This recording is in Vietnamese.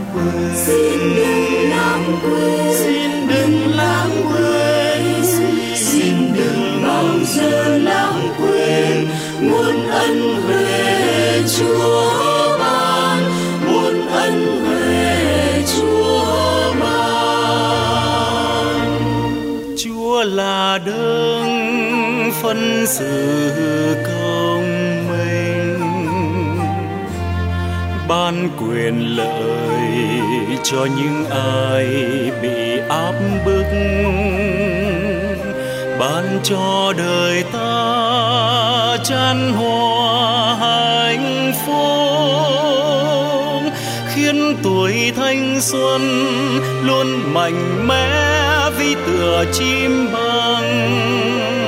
quên, xin đừng lãng quên, xin đừng lãng quên, xin đừng bao giờ lãng quên muôn ân huệ Chúa ban, muôn ân huệ Chúa ban. Chúa là đấng phân xử công minh, ban quyền lợi cho những ai bị áp bức, ban cho đời ta chan hòa hạnh phúc, khiến tuổi thanh xuân luôn mạnh mẽ vì tựa chim bằng.